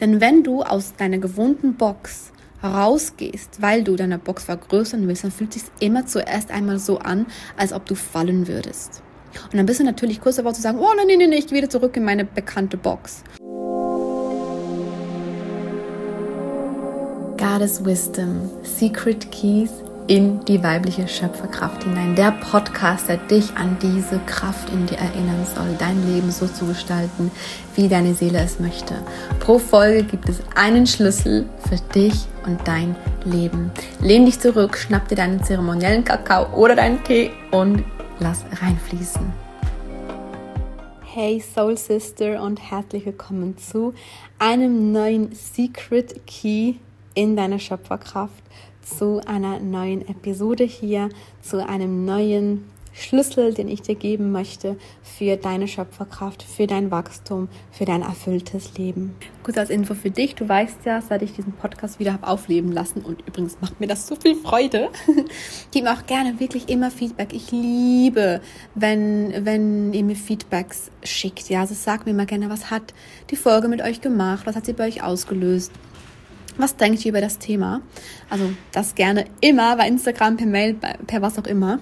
Denn wenn du aus deiner gewohnten Box rausgehst, weil du deine Box vergrößern willst, dann fühlt es sich immer zuerst einmal so an, als ob du fallen würdest. Und dann bist du natürlich kurz davor zu sagen, oh nein, ich gehe wieder zurück in meine bekannte Box. Goddess Wisdom, Secret Keys in die weibliche Schöpferkraft hinein. Der Podcast, der dich an diese Kraft in dir erinnern soll, dein Leben so zu gestalten, wie deine Seele es möchte. Pro Folge gibt es einen Schlüssel für dich und dein Leben. Lehn dich zurück, schnapp dir deinen zeremoniellen Kakao oder deinen Tee und lass reinfließen. Hey Soul Sister und herzlich willkommen zu einem neuen Secret Key in deiner Schöpferkraft, zu einer neuen Episode hier, zu einem neuen Schlüssel, den ich dir geben möchte für deine Schöpferkraft, für dein Wachstum, für dein erfülltes Leben. Kurz als Info für dich, du weißt ja, seit ich diesen Podcast wieder habe aufleben lassen, und übrigens macht mir das so viel Freude, gib mir auch gerne wirklich immer Feedback. Ich liebe, wenn ihr mir Feedbacks schickt. Ja, also sagt mir mal gerne, was hat die Folge mit euch gemacht, was hat sie bei euch ausgelöst. Was denkt ihr über das Thema? Also das gerne immer bei Instagram, per Mail, per was auch immer.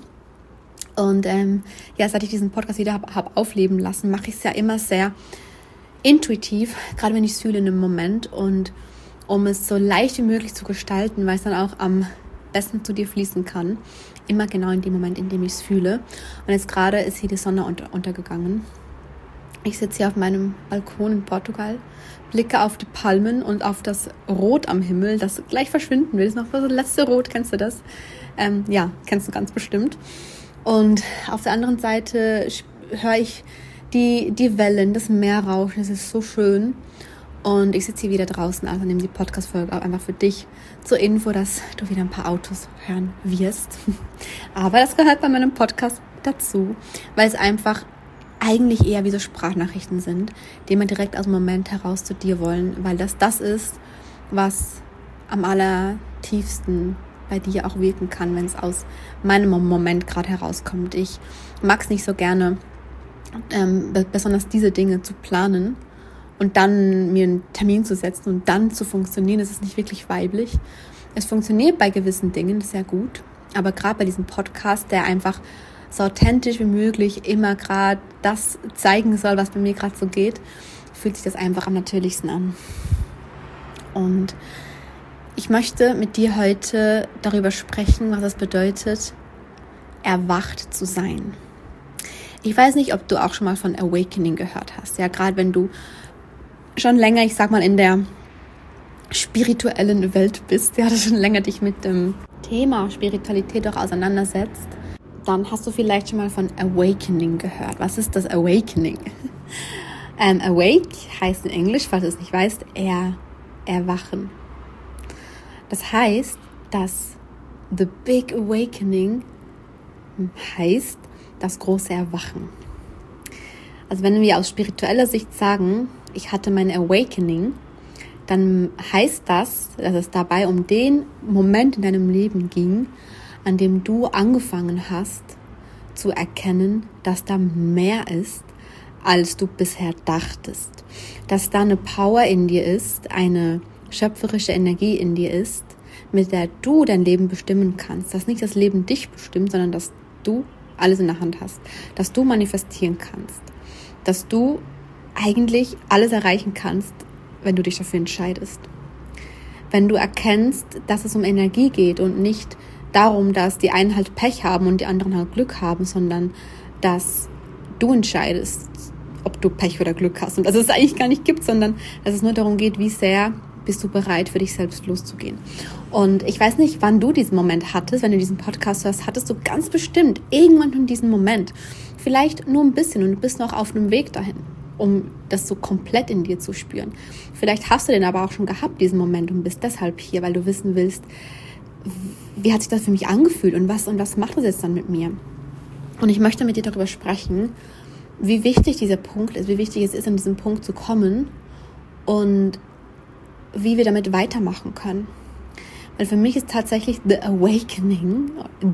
Und seit ich diesen Podcast wieder hab aufleben lassen, mache ich es ja immer sehr intuitiv, gerade wenn ich es fühle in einem Moment, und um es so leicht wie möglich zu gestalten, weil es dann auch am besten zu dir fließen kann. Immer genau in dem Moment, in dem ich es fühle. Und jetzt gerade ist hier die Sonne untergegangen. Ich sitze hier auf meinem Balkon in Portugal, blicke auf die Palmen und auf das Rot am Himmel, das gleich verschwinden will. Das ist noch so das letzte Rot, kennst du das? Kennst du ganz bestimmt. Und auf der anderen Seite höre ich die Wellen, das Meer rauschen, es ist so schön. Und ich sitze hier wieder draußen, also nehme die Podcast-Folge auch einfach für dich zur Info, dass du wieder ein paar Autos hören wirst. Aber das gehört bei meinem Podcast dazu, weil es einfach eigentlich eher wie so Sprachnachrichten sind, die man direkt aus dem Moment heraus zu dir wollen, weil das ist, was am allertiefsten bei dir auch wirken kann, wenn es aus meinem Moment gerade herauskommt. Ich mag es nicht so gerne, besonders diese Dinge zu planen und dann mir einen Termin zu setzen und dann zu funktionieren. Das ist nicht wirklich weiblich. Es funktioniert bei gewissen Dingen sehr gut, aber gerade bei diesem Podcast, der einfach so authentisch wie möglich immer gerade das zeigen soll, was bei mir gerade so geht, fühlt sich das einfach am natürlichsten an. Und ich möchte mit dir heute darüber sprechen, was es bedeutet, erwacht zu sein. Ich weiß nicht, ob du auch schon mal von Awakening gehört hast. Ja, gerade wenn du schon länger, ich sag mal, in der spirituellen Welt bist, ja, schon länger dich mit dem Thema Spiritualität auch auseinandersetzt, dann hast du vielleicht schon mal von Awakening gehört. Was ist das Awakening? Awake heißt in Englisch, falls du es nicht weißt, erwachen. Das heißt, dass The Big Awakening heißt das große Erwachen. Also wenn wir aus spiritueller Sicht sagen, ich hatte mein Awakening, dann heißt das, dass es dabei um den Moment in deinem Leben ging, an dem du angefangen hast zu erkennen, dass da mehr ist, als du bisher dachtest. Dass da eine Power in dir ist, eine schöpferische Energie in dir ist, mit der du dein Leben bestimmen kannst. Dass nicht das Leben dich bestimmt, sondern dass du alles in der Hand hast. Dass du manifestieren kannst. Dass du eigentlich alles erreichen kannst, wenn du dich dafür entscheidest. Wenn du erkennst, dass es um Energie geht und nicht darum, dass die einen halt Pech haben und die anderen halt Glück haben, sondern dass du entscheidest, ob du Pech oder Glück hast. Und dass es eigentlich gar nicht gibt, sondern dass es nur darum geht, wie sehr bist du bereit, für dich selbst loszugehen. Und ich weiß nicht, wann du diesen Moment hattest, wenn du diesen Podcast hörst, hattest du ganz bestimmt irgendwann in diesem Moment. Vielleicht nur ein bisschen und du bist noch auf einem Weg dahin, um das so komplett in dir zu spüren. Vielleicht hast du den aber auch schon gehabt, diesen Moment, und bist deshalb hier, weil du wissen willst, wie hat sich das für mich angefühlt und was macht das jetzt dann mit mir? Und ich möchte mit dir darüber sprechen, wie wichtig dieser Punkt ist, wie wichtig es ist, an diesen Punkt zu kommen und wie wir damit weitermachen können. Weil für mich ist tatsächlich The Awakening,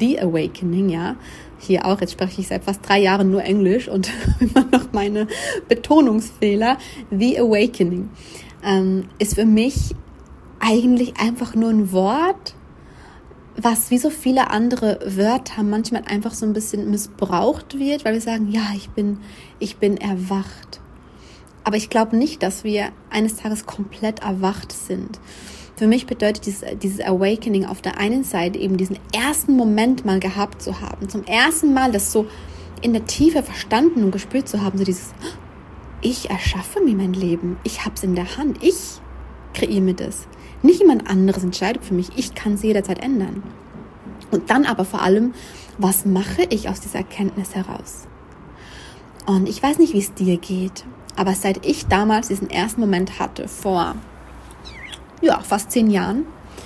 ja, hier auch, jetzt spreche ich seit fast 3 Jahren nur Englisch und immer noch meine Betonungsfehler, The Awakening. ist für mich eigentlich einfach nur ein Wort, was wie so viele andere Wörter manchmal einfach so ein bisschen missbraucht wird, weil wir sagen, ja, ich bin erwacht. Aber ich glaube nicht, dass wir eines Tages komplett erwacht sind. Für mich bedeutet dieses Awakening auf der einen Seite eben diesen ersten Moment mal gehabt zu haben, zum ersten Mal das so in der Tiefe verstanden und gespürt zu haben, so dieses, ich erschaffe mir mein Leben, ich habe es in der Hand, ich kreiere mir das. Nicht jemand anderes entscheidet für mich, ich kann es jederzeit ändern. Und dann aber vor allem, was mache ich aus dieser Erkenntnis heraus? Und ich weiß nicht, wie es dir geht, aber seit ich damals diesen ersten Moment hatte, vor fast 10 Jahren,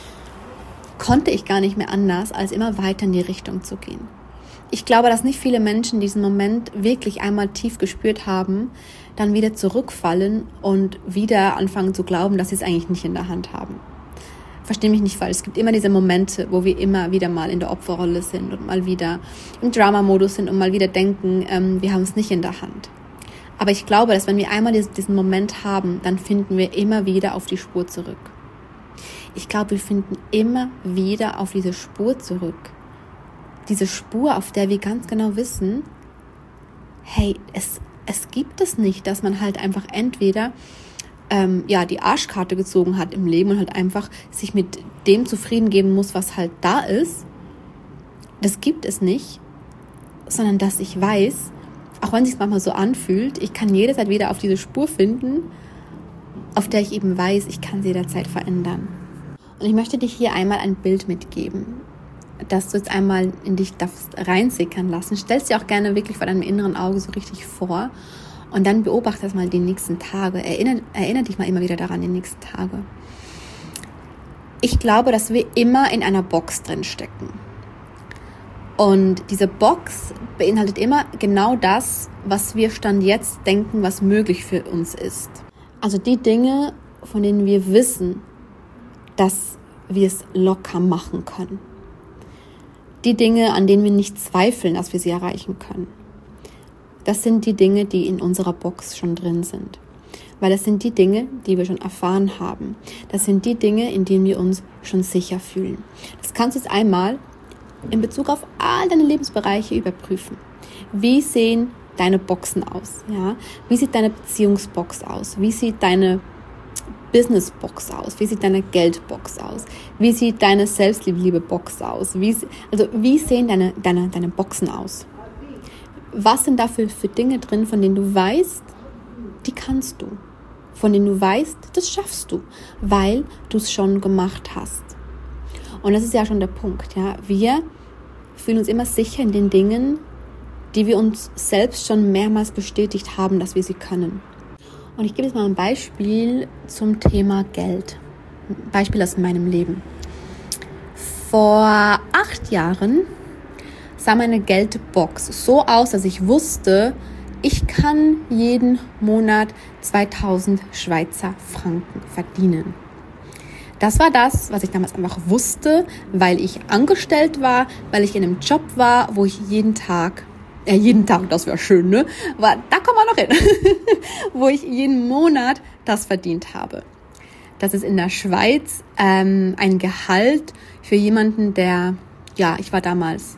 konnte ich gar nicht mehr anders, als immer weiter in die Richtung zu gehen. Ich glaube, dass nicht viele Menschen diesen Moment wirklich einmal tief gespürt haben, dann wieder zurückfallen und wieder anfangen zu glauben, dass sie es eigentlich nicht in der Hand haben. Versteh mich nicht falsch, es gibt immer diese Momente, wo wir immer wieder mal in der Opferrolle sind und mal wieder im Drama-Modus sind und mal wieder denken, wir haben es nicht in der Hand. Aber ich glaube, dass wenn wir einmal diesen Moment haben, dann finden wir immer wieder auf die Spur zurück. Ich glaube, wir finden immer wieder auf diese Spur zurück. Diese Spur, auf der wir ganz genau wissen, hey, es gibt es nicht, dass man halt einfach entweder die Arschkarte gezogen hat im Leben und halt einfach sich mit dem zufrieden geben muss, was halt da ist. Das gibt es nicht, sondern dass ich weiß, auch wenn es sich manchmal so anfühlt, ich kann jederzeit wieder auf diese Spur finden, auf der ich eben weiß, ich kann sie jederzeit verändern. Und ich möchte dir hier einmal ein Bild mitgeben, dass du jetzt einmal in dich darfst reinsickern lassen. Stell es dir auch gerne wirklich vor deinem inneren Auge so richtig vor und dann beobachte das mal die nächsten Tage. Erinnere dich mal immer wieder daran, die nächsten Tage. Ich glaube, dass wir immer in einer Box drin stecken. Und diese Box beinhaltet immer genau das, was wir Stand jetzt denken, was möglich für uns ist. Also die Dinge, von denen wir wissen, dass wir es locker machen können. Die Dinge, an denen wir nicht zweifeln, dass wir sie erreichen können. Das sind die Dinge, die in unserer Box schon drin sind. Weil das sind die Dinge, die wir schon erfahren haben. Das sind die Dinge, in denen wir uns schon sicher fühlen. Das kannst du jetzt einmal in Bezug auf all deine Lebensbereiche überprüfen. Wie sehen deine Boxen aus? Ja? Wie sieht deine Beziehungsbox aus? Wie sieht deine Businessbox aus? Wie sieht deine Geldbox aus? Wie sieht deine Selbstliebe-Box aus? Wie sehen deine Boxen aus? Was sind da für Dinge drin, von denen du weißt, die kannst du? Von denen du weißt, das schaffst du, weil du es schon gemacht hast. Und das ist ja schon der Punkt. Ja? Wir fühlen uns immer sicher in den Dingen, die wir uns selbst schon mehrmals bestätigt haben, dass wir sie können. Und ich gebe jetzt mal ein Beispiel zum Thema Geld. Ein Beispiel aus meinem Leben. Vor 8 Jahren sah meine Geldbox so aus, dass ich wusste, ich kann jeden Monat 2000 Schweizer Franken verdienen. Das war das, was ich damals einfach wusste, weil ich angestellt war, weil ich in einem Job war, wo ich jeden Tag, das wäre schön, ne? Aber da kommen wir noch hin, wo ich jeden Monat das verdient habe. Das ist in der Schweiz ein Gehalt für jemanden, der, ich war damals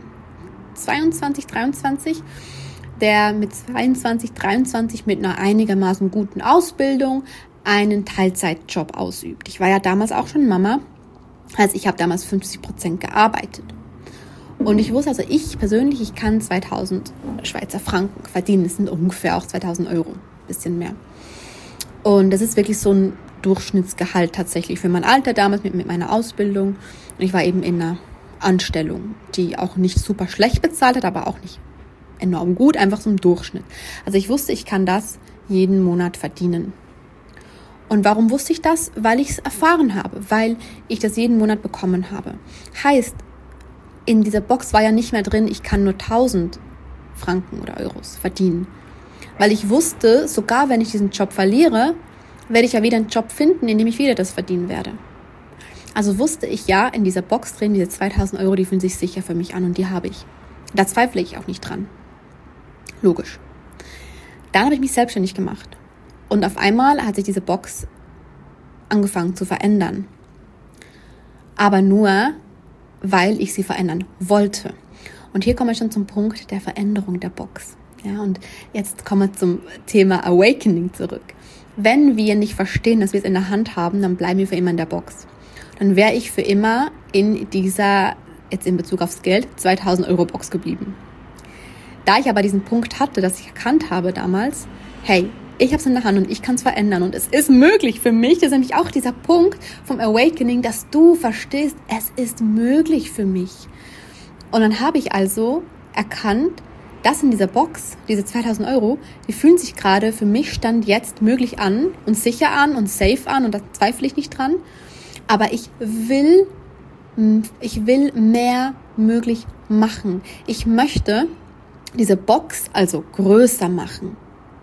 22, 23, der mit 22, 23 mit einer einigermaßen guten Ausbildung einen Teilzeitjob ausübt. Ich war ja damals auch schon Mama, also ich habe damals 50% gearbeitet. Und ich wusste, also ich persönlich, ich kann 2000 Schweizer Franken verdienen. Das sind ungefähr auch 2000 Euro, ein bisschen mehr. Und das ist wirklich so ein Durchschnittsgehalt tatsächlich für mein Alter damals mit meiner Ausbildung. Und ich war eben in einer Anstellung, die auch nicht super schlecht bezahlt hat, aber auch nicht enorm gut, einfach so im Durchschnitt. Also ich wusste, ich kann das jeden Monat verdienen. Und warum wusste ich das? Weil ich es erfahren habe, weil ich das jeden Monat bekommen habe. Heißt, in dieser Box war ja nicht mehr drin, ich kann nur 1000 Franken oder Euros verdienen. Weil ich wusste, sogar wenn ich diesen Job verliere, werde ich ja wieder einen Job finden, in dem ich wieder das verdienen werde. Also wusste ich ja, in dieser Box drin, diese 2000 Euro, die fühlen sich sicher für mich an und die habe ich. Da zweifle ich auch nicht dran. Logisch. Dann habe ich mich selbstständig gemacht. Und auf einmal hat sich diese Box angefangen zu verändern. Aber nur, weil ich sie verändern wollte. Und hier kommen wir schon zum Punkt der Veränderung der Box. Ja, und jetzt kommen wir zum Thema Awakening zurück. Wenn wir nicht verstehen, dass wir es in der Hand haben, dann bleiben wir für immer in der Box. Dann wäre ich für immer in dieser, jetzt in Bezug aufs Geld, 2000 Euro Box geblieben. Da ich aber diesen Punkt hatte, dass ich erkannt habe damals, hey, ich habe es in der Hand und ich kann es verändern und es ist möglich für mich. Das ist nämlich auch dieser Punkt vom Awakening, dass du verstehst, es ist möglich für mich. Und dann habe ich also erkannt, dass in dieser Box, diese 2000 Euro, die fühlen sich gerade für mich Stand jetzt möglich an und sicher an und safe an und da zweifle ich nicht dran. Aber ich will mehr möglich machen. Ich möchte diese Box also größer machen.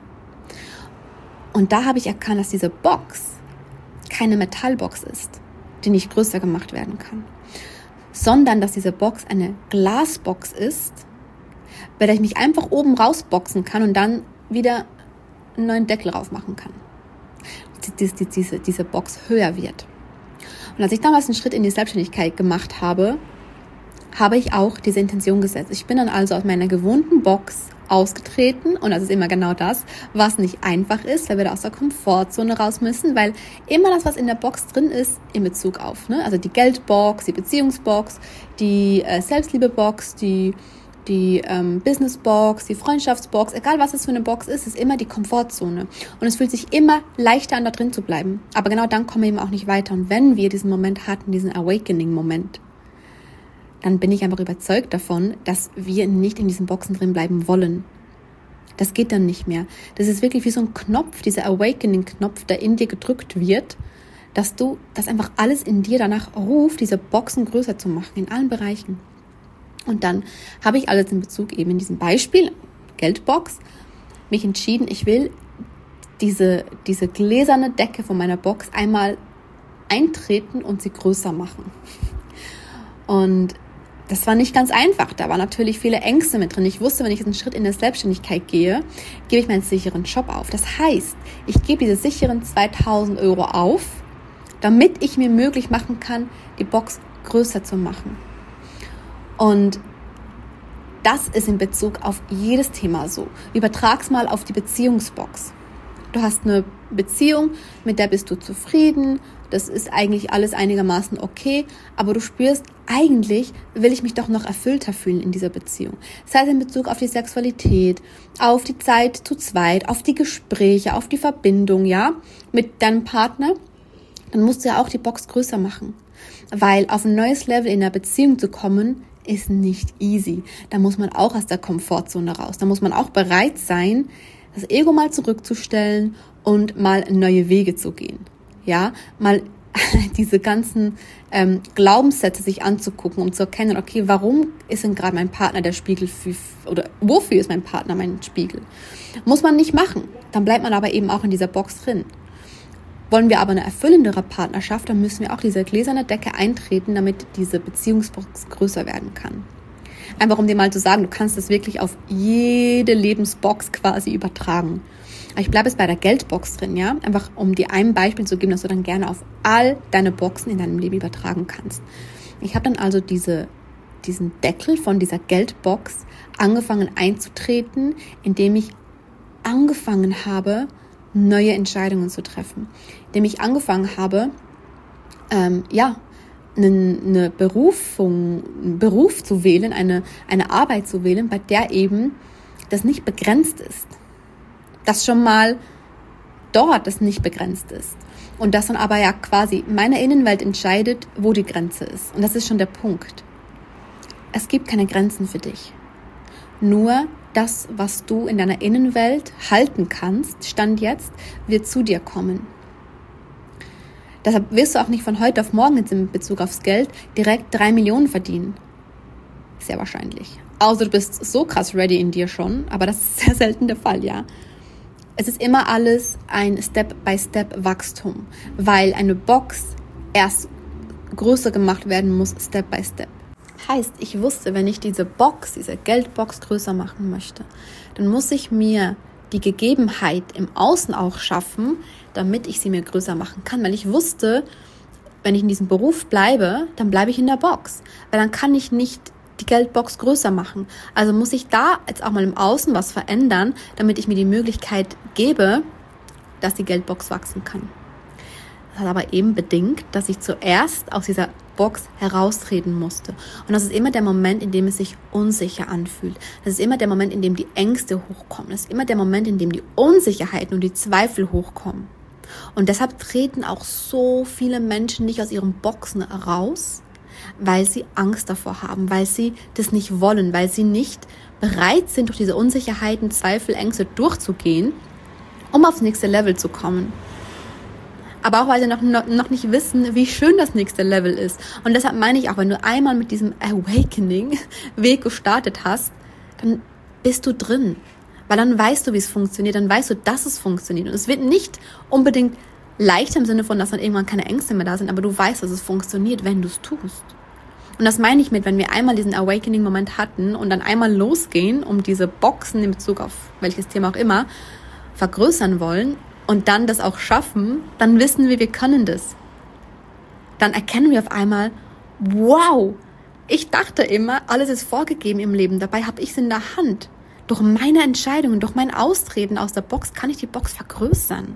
Und da habe ich erkannt, dass diese Box keine Metallbox ist, die nicht größer gemacht werden kann, sondern dass diese Box eine Glasbox ist, bei der ich mich einfach oben rausboxen kann und dann wieder einen neuen Deckel drauf machen kann. Diese Box höher wird. Und als ich damals einen Schritt in die Selbstständigkeit gemacht habe, habe ich auch diese Intention gesetzt. Ich bin dann also aus meiner gewohnten Box ausgetreten und das ist immer genau das, was nicht einfach ist, weil wir da aus der Komfortzone raus müssen, weil immer das, was in der Box drin ist, in Bezug auf, also die Geldbox, die Beziehungsbox, die Selbstliebebox, die Businessbox, die Freundschaftsbox, egal was es für eine Box ist immer die Komfortzone. Und es fühlt sich immer leichter an, da drin zu bleiben. Aber genau dann kommen wir eben auch nicht weiter. Und wenn wir diesen Moment hatten, diesen Awakening-Moment, dann bin ich einfach überzeugt davon, dass wir nicht in diesen Boxen drin bleiben wollen. Das geht dann nicht mehr. Das ist wirklich wie so ein Knopf, dieser Awakening-Knopf, der in dir gedrückt wird, dass einfach alles in dir danach ruft, diese Boxen größer zu machen, in allen Bereichen. Und dann habe ich alles in Bezug eben in diesem Beispiel, Geldbox, mich entschieden, ich will diese gläserne Decke von meiner Box einmal eintreten und sie größer machen. Und das war nicht ganz einfach. Da waren natürlich viele Ängste mit drin. Ich wusste, wenn ich jetzt einen Schritt in der Selbstständigkeit gehe, gebe ich meinen sicheren Job auf. Das heißt, ich gebe diese sicheren 2000 Euro auf, damit ich mir möglich machen kann, die Box größer zu machen. Und das ist in Bezug auf jedes Thema so. Übertrag's mal auf die Beziehungsbox. Du hast eine Beziehung, mit der bist du zufrieden, das ist eigentlich alles einigermaßen okay, aber du spürst, eigentlich will ich mich doch noch erfüllter fühlen in dieser Beziehung. Sei es in Bezug auf die Sexualität, auf die Zeit zu zweit, auf die Gespräche, auf die Verbindung, ja, mit deinem Partner, dann musst du ja auch die Box größer machen. Weil auf ein neues Level in der Beziehung zu kommen, ist nicht easy. Da muss man auch aus der Komfortzone raus. Da muss man auch bereit sein, das Ego mal zurückzustellen und mal neue Wege zu gehen. Ja, mal diese ganzen Glaubenssätze sich anzugucken, um zu erkennen, okay, warum ist denn gerade mein Partner der Spiegel oder wofür ist mein Partner mein Spiegel? Muss man nicht machen. Dann bleibt man aber eben auch in dieser Box drin. Wollen wir aber eine erfüllendere Partnerschaft, dann müssen wir auch diese gläserne Decke eintreten, damit diese Beziehungsbox größer werden kann. Einfach um dir mal zu sagen, du kannst das wirklich auf jede Lebensbox quasi übertragen. Aber ich bleibe jetzt bei der Geldbox drin, ja? Einfach um dir ein Beispiel zu geben, dass du dann gerne auf all deine Boxen in deinem Leben übertragen kannst. Ich habe dann also diesen Deckel von dieser Geldbox angefangen einzutreten, indem ich angefangen habe, neue Entscheidungen zu treffen. Indem ich angefangen habe, einen Beruf zu wählen, eine Arbeit zu wählen, bei der eben das nicht begrenzt ist. Dass schon mal dort das nicht begrenzt ist. Und dass dann aber ja quasi meine Innenwelt entscheidet, wo die Grenze ist. Und das ist schon der Punkt. Es gibt keine Grenzen für dich. Nur das, was du in deiner Innenwelt halten kannst, Stand jetzt, wird zu dir kommen. Deshalb wirst du auch nicht von heute auf morgen jetzt in Bezug aufs Geld direkt 3 Millionen verdienen. Sehr wahrscheinlich. Außer du bist so krass ready in dir schon, aber das ist sehr selten der Fall, ja. Es ist immer alles ein Step-by-Step-Wachstum, weil eine Box erst größer gemacht werden muss, Step-by-Step. Heißt, ich wusste, wenn ich diese Geldbox größer machen möchte, dann muss ich mir die Gegebenheit im Außen auch schaffen, damit ich sie mir größer machen kann. Weil ich wusste, wenn ich in diesem Beruf bleibe, dann bleibe ich in der Box. Weil dann kann ich nicht die Geldbox größer machen. Also muss ich da jetzt auch mal im Außen was verändern, damit ich mir die Möglichkeit gebe, dass die Geldbox wachsen kann. Das hat aber eben bedingt, dass ich zuerst aus dieser Box heraustreten musste. Und das ist immer der Moment, in dem es sich unsicher anfühlt. Das ist immer der Moment, in dem die Ängste hochkommen. Das ist immer der Moment, in dem die Unsicherheiten und die Zweifel hochkommen. Und deshalb treten auch so viele Menschen nicht aus ihren Boxen raus, weil sie Angst davor haben, weil sie das nicht wollen, weil sie nicht bereit sind, durch diese Unsicherheiten, Zweifel, Ängste durchzugehen, um aufs nächste Level zu kommen. Aber auch, weil sie noch nicht wissen, wie schön das nächste Level ist. Und deshalb meine ich auch, wenn du einmal mit diesem Awakening-Weg gestartet hast, dann bist du drin. Weil dann weißt du, wie es funktioniert, dann weißt du, dass es funktioniert. Und es wird nicht unbedingt leichter im Sinne von, dass dann irgendwann keine Ängste mehr da sind, aber du weißt, dass es funktioniert, wenn du es tust. Und das meine ich mit, wenn wir einmal diesen Awakening-Moment hatten und dann einmal losgehen, um diese Boxen in Bezug auf welches Thema auch immer vergrößern wollen, und dann das auch schaffen, dann wissen wir können das. Dann erkennen wir auf einmal, wow, ich dachte immer, alles ist vorgegeben im Leben. Dabei habe ich es in der Hand. Durch meine Entscheidungen, durch mein Austreten aus der Box kann ich die Box vergrößern.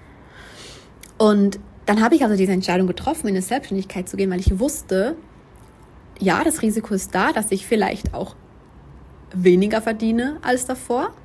Und dann habe ich also diese Entscheidung getroffen, in eine Selbstständigkeit zu gehen, weil ich wusste, ja, das Risiko ist da, dass ich vielleicht auch weniger verdiene als davor.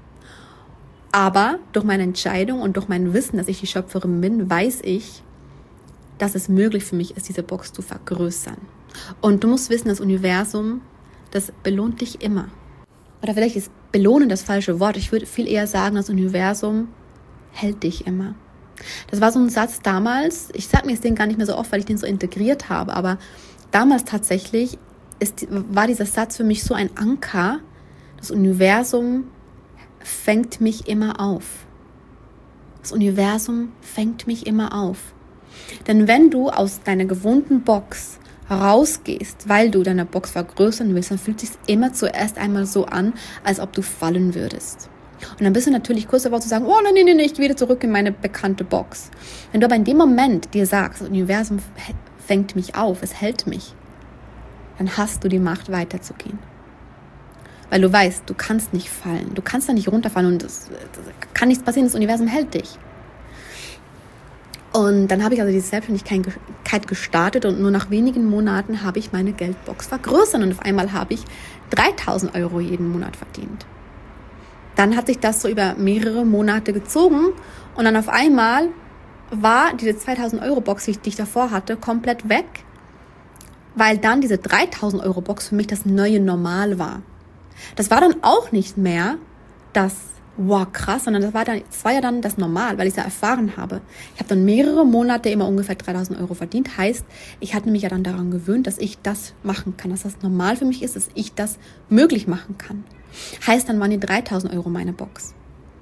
Aber durch meine Entscheidung und durch mein Wissen, dass ich die Schöpferin bin, weiß ich, dass es möglich für mich ist, diese Box zu vergrößern. Und du musst wissen, das Universum, das belohnt dich immer. Oder vielleicht ist belohnen das falsche Wort. Ich würde viel eher sagen, das Universum hält dich immer. Das war so ein Satz damals, ich sage mir jetzt den gar nicht mehr so oft, weil ich den so integriert habe, aber damals tatsächlich war dieser Satz für mich so ein Anker. Das Universum fängt mich immer auf. Das Universum fängt mich immer auf. Denn wenn du aus deiner gewohnten Box rausgehst, weil du deine Box vergrößern willst, dann fühlt es sich immer zuerst einmal so an, als ob du fallen würdest. Und dann bist du natürlich kurz davor zu sagen, oh nein, ich gehe wieder zurück in meine bekannte Box. Wenn du aber in dem Moment dir sagst, das Universum fängt mich auf, es hält mich, dann hast du die Macht weiterzugehen. Weil du weißt, du kannst nicht fallen. Du kannst da nicht runterfallen und das kann nichts passieren. Das Universum hält dich. Und dann habe ich also diese Selbstständigkeit gestartet und nur nach wenigen Monaten habe ich meine Geldbox vergrößert und auf einmal habe ich 3.000 € jeden Monat verdient. Dann hat sich das so über mehrere Monate gezogen und dann auf einmal war diese 2.000 € Box, die ich davor hatte, komplett weg, weil dann diese 3.000 € Box für mich das neue Normal war. Das war dann auch nicht mehr das, wow, krass, sondern das war ja dann das Normal, weil ich es ja erfahren habe. Ich habe dann mehrere Monate immer ungefähr 3.000 € verdient. Heißt, ich hatte mich ja dann daran gewöhnt, dass ich das machen kann, dass das normal für mich ist, dass ich das möglich machen kann. Heißt, dann waren die 3.000 € meine Box.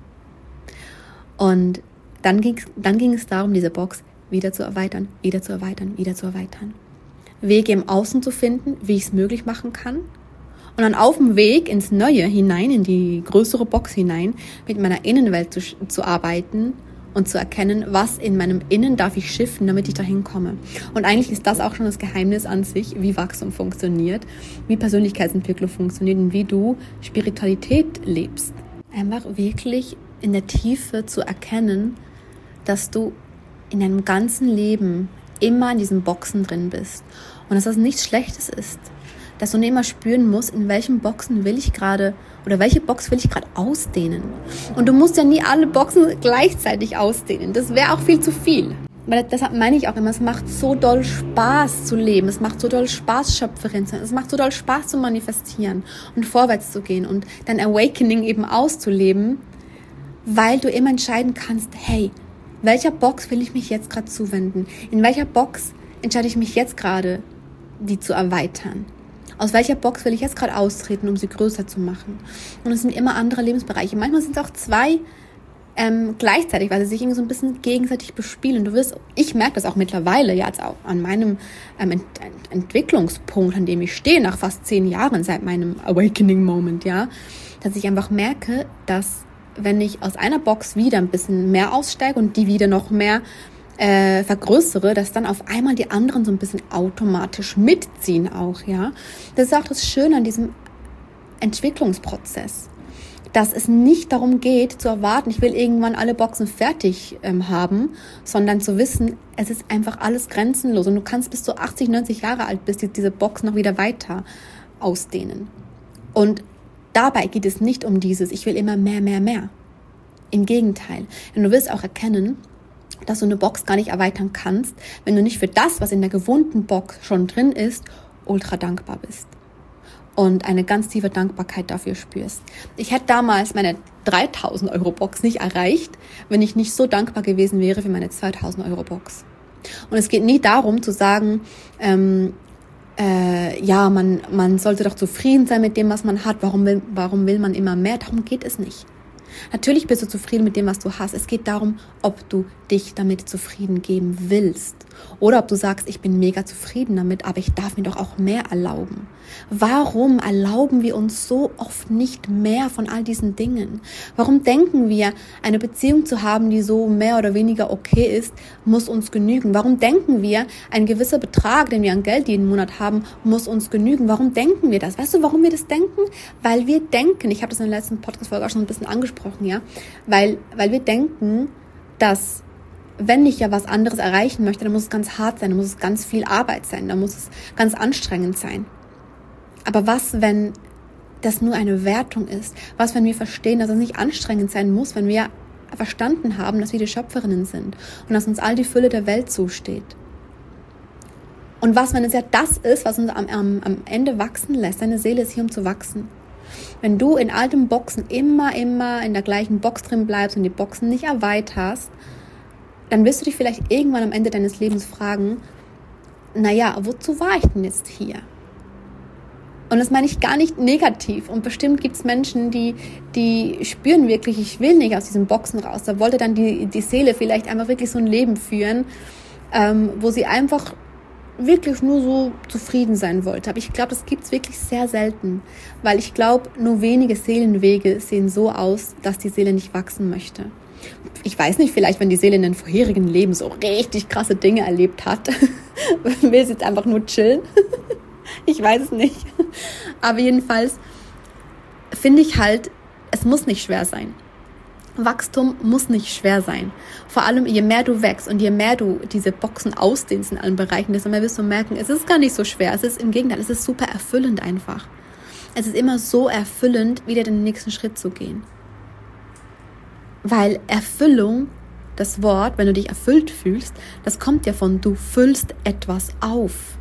Und dann ging es darum, diese Box wieder zu erweitern, wieder zu erweitern, wieder zu erweitern. Wege im Außen zu finden, wie ich es möglich machen kann. Und dann auf dem Weg ins Neue hinein, in die größere Box hinein, mit meiner Innenwelt zu arbeiten und zu erkennen, was in meinem Innen darf ich shiften, damit ich dahin komme. Und eigentlich ist das auch schon das Geheimnis an sich, wie Wachstum funktioniert, wie Persönlichkeitsentwicklung funktioniert und wie du Spiritualität lebst. Einfach wirklich in der Tiefe zu erkennen, dass du in deinem ganzen Leben immer in diesen Boxen drin bist und dass das nichts Schlechtes ist. Dass du nicht immer spüren musst, in welchen Boxen will ich gerade oder welche Box will ich gerade ausdehnen. Und du musst ja nie alle Boxen gleichzeitig ausdehnen. Das wäre auch viel zu viel. Aber deshalb meine ich auch immer, es macht so doll Spaß zu leben. Es macht so doll Spaß, Schöpferin zu sein. Es macht so doll Spaß zu manifestieren und vorwärts zu gehen und dein Awakening eben auszuleben, weil du immer entscheiden kannst, hey, welcher Box will ich mich jetzt gerade zuwenden? In welcher Box entscheide ich mich jetzt gerade, die zu erweitern? Aus welcher Box will ich jetzt gerade austreten, um sie größer zu machen? Und es sind immer andere Lebensbereiche. Manchmal sind es auch zwei gleichzeitig, weil sie sich irgendwie so ein bisschen gegenseitig bespielen. Ich merke das auch mittlerweile, jetzt auch an meinem Entwicklungspunkt, an dem ich stehe, nach fast 10 Jahren seit meinem Awakening Moment, ja, dass ich einfach merke, dass wenn ich aus einer Box wieder ein bisschen mehr aussteige und die wieder noch mehr vergrößere, dass dann auf einmal die anderen so ein bisschen automatisch mitziehen auch, ja. Das ist auch das Schöne an diesem Entwicklungsprozess, dass es nicht darum geht, zu erwarten, ich will irgendwann alle Boxen fertig haben, sondern zu wissen, es ist einfach alles grenzenlos und du kannst bis zu 80, 90 Jahre alt bist, diese Box noch wieder weiter ausdehnen. Und dabei geht es nicht um dieses, ich will immer mehr, mehr, mehr. Im Gegenteil. Denn du wirst auch erkennen, dass du eine Box gar nicht erweitern kannst, wenn du nicht für das, was in der gewohnten Box schon drin ist, ultra dankbar bist. Und eine ganz tiefe Dankbarkeit dafür spürst. Ich hätte damals meine 3.000 Euro Box nicht erreicht, wenn ich nicht so dankbar gewesen wäre für meine 2.000 Euro Box. Und es geht nie darum zu sagen, man sollte doch zufrieden sein mit dem, was man hat. Warum will man immer mehr? Darum geht es nicht. Natürlich bist du zufrieden mit dem, was du hast. Es geht darum, ob du dich damit zufrieden geben willst. Oder ob du sagst, ich bin mega zufrieden damit, aber ich darf mir doch auch mehr erlauben. Warum erlauben wir uns so oft nicht mehr von all diesen Dingen? Warum denken wir, eine Beziehung zu haben, die so mehr oder weniger okay ist, muss uns genügen? Warum denken wir, ein gewisser Betrag, den wir an Geld jeden Monat haben, muss uns genügen? Warum denken wir das? Weißt du, warum wir das denken? Weil wir denken, ich habe das in der letzten Podcast-Folge auch schon ein bisschen angesprochen, ja, weil wir denken, dass wenn ich ja was anderes erreichen möchte, dann muss es ganz hart sein, dann muss es ganz viel Arbeit sein, dann muss es ganz anstrengend sein. Aber was, wenn das nur eine Wertung ist? Was, wenn wir verstehen, dass es nicht anstrengend sein muss, wenn wir verstanden haben, dass wir die Schöpferinnen sind und dass uns all die Fülle der Welt zusteht? Und was, wenn es ja das ist, was uns am Ende wachsen lässt? Deine Seele ist hier, um zu wachsen. Wenn du in alten Boxen immer in der gleichen Box drin bleibst und die Boxen nicht erweiterst, dann wirst du dich vielleicht irgendwann am Ende deines Lebens fragen, naja, wozu war ich denn jetzt hier? Und das meine ich gar nicht negativ. Und bestimmt gibt es Menschen, die spüren wirklich, ich will nicht aus diesen Boxen raus. Da wollte dann die Seele vielleicht einfach wirklich so ein Leben führen, wo sie einfach wirklich nur so zufrieden sein wollte. Aber ich glaube, das gibt es wirklich sehr selten. Weil ich glaube, nur wenige Seelenwege sehen so aus, dass die Seele nicht wachsen möchte. Ich weiß nicht, vielleicht, wenn die Seele in den vorherigen Leben so richtig krasse Dinge erlebt hat, will sie jetzt einfach nur chillen. Ich weiß es nicht. Aber jedenfalls finde ich halt, es muss nicht schwer sein. Wachstum muss nicht schwer sein. Vor allem, je mehr du wächst und je mehr du diese Boxen ausdehnst in allen Bereichen, desto mehr wirst du merken, es ist gar nicht so schwer. Es ist im Gegenteil, es ist super erfüllend einfach. Es ist immer so erfüllend, wieder den nächsten Schritt zu gehen. Weil Erfüllung, das Wort, wenn du dich erfüllt fühlst, das kommt ja von, du füllst etwas auf.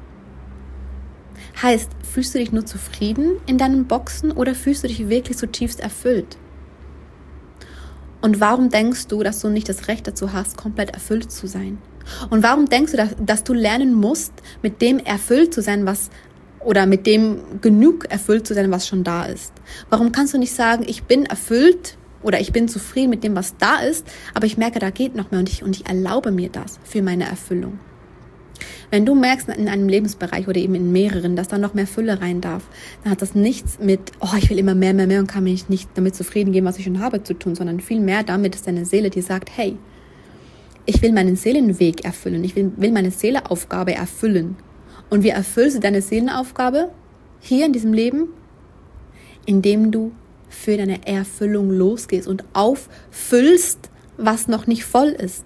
Heißt, fühlst du dich nur zufrieden in deinen Boxen oder fühlst du dich wirklich zutiefst erfüllt? Und warum denkst du, dass du nicht das Recht dazu hast, komplett erfüllt zu sein? Und warum denkst du, dass du lernen musst, mit dem erfüllt zu sein, oder mit dem genug erfüllt zu sein, was schon da ist? Warum kannst du nicht sagen, ich bin erfüllt oder ich bin zufrieden mit dem, was da ist, aber ich merke, da geht noch mehr und ich erlaube mir das für meine Erfüllung? Wenn du merkst in einem Lebensbereich oder eben in mehreren, dass da noch mehr Fülle rein darf, dann hat das nichts mit, ich will immer mehr und kann mich nicht damit zufrieden geben, was ich schon habe, zu tun, sondern viel mehr damit, dass deine Seele dir sagt, hey, ich will meinen Seelenweg erfüllen, ich will meine Seelenaufgabe erfüllen. Und wie erfüllst du deine Seelenaufgabe hier in diesem Leben? Indem du für deine Erfüllung losgehst und auffüllst, was noch nicht voll ist.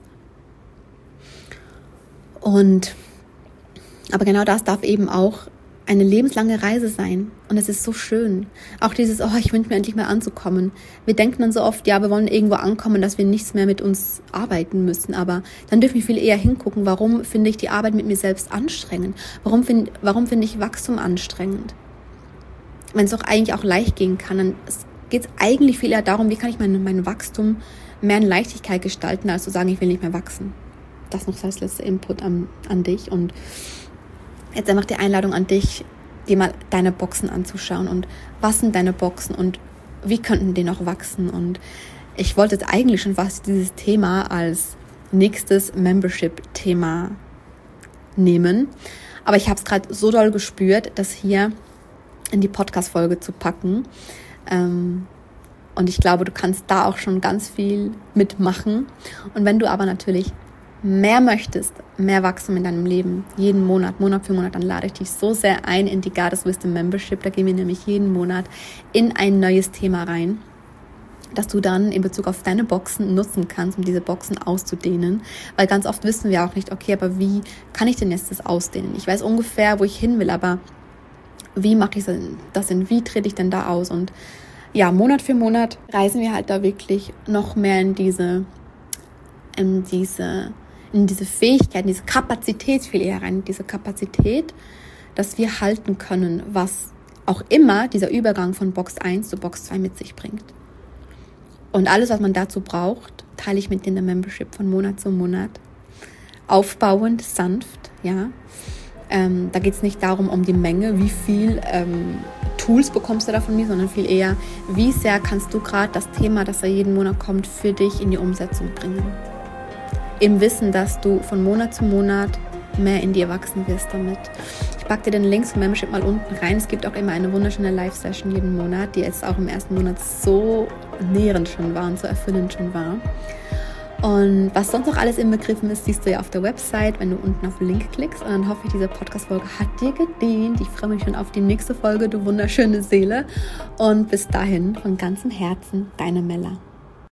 Aber genau das darf eben auch eine lebenslange Reise sein. Und es ist so schön. Auch dieses, ich wünsche mir endlich mal anzukommen. Wir denken dann so oft, wir wollen irgendwo ankommen, dass wir nichts mehr mit uns arbeiten müssen. Aber dann dürfen wir viel eher hingucken, warum finde ich die Arbeit mit mir selbst anstrengend? Warum finde ich Wachstum anstrengend? Wenn es doch eigentlich auch leicht gehen kann, dann geht es eigentlich viel eher darum, wie kann ich mein Wachstum mehr in Leichtigkeit gestalten, als zu sagen, ich will nicht mehr wachsen. Das noch als letzter Input an dich. Und jetzt einfach die Einladung an dich, dir mal deine Boxen anzuschauen. Und was sind deine Boxen und wie könnten die noch wachsen? Und ich wollte jetzt eigentlich schon fast dieses Thema als nächstes Membership-Thema nehmen. Aber ich habe es gerade so doll gespürt, das hier in die Podcast-Folge zu packen. Und ich glaube, du kannst da auch schon ganz viel mitmachen. Und wenn du aber natürlich mehr möchtest, mehr Wachstum in deinem Leben, jeden Monat, Monat für Monat, dann lade ich dich so sehr ein in die Goddess Wisdom Membership. Da gehen wir nämlich jeden Monat in ein neues Thema rein, dass du dann in Bezug auf deine Boxen nutzen kannst, um diese Boxen auszudehnen. Weil ganz oft wissen wir auch nicht, okay, aber wie kann ich denn jetzt das ausdehnen? Ich weiß ungefähr, wo ich hin will, aber wie mache ich das denn? Wie trete ich denn da aus? Und ja, Monat für Monat reisen wir halt da wirklich noch mehr in diese Fähigkeit, diese Kapazität viel eher rein, diese Kapazität, dass wir halten können, was auch immer dieser Übergang von Box 1 zu Box 2 mit sich bringt. Und alles, was man dazu braucht, teile ich mit in der Membership von Monat zu Monat. Aufbauend, sanft, ja. Da geht es nicht darum, um die Menge, wie viel Tools bekommst du da von mir, sondern viel eher, wie sehr kannst du gerade das Thema, das da jeden Monat kommt, für dich in die Umsetzung bringen. Im Wissen, dass du von Monat zu Monat mehr in dir wachsen wirst damit. Ich packe dir den Link zum Membership mal unten rein. Es gibt auch immer eine wunderschöne Live-Session jeden Monat, die jetzt auch im ersten Monat so nährend schon war und so erfüllend schon war. Und was sonst noch alles inbegriffen ist, siehst du ja auf der Website, wenn du unten auf den Link klickst. Und dann hoffe ich, diese Podcast-Folge hat dir gedient. Ich freue mich schon auf die nächste Folge, du wunderschöne Seele. Und bis dahin, von ganzem Herzen, deine Mella.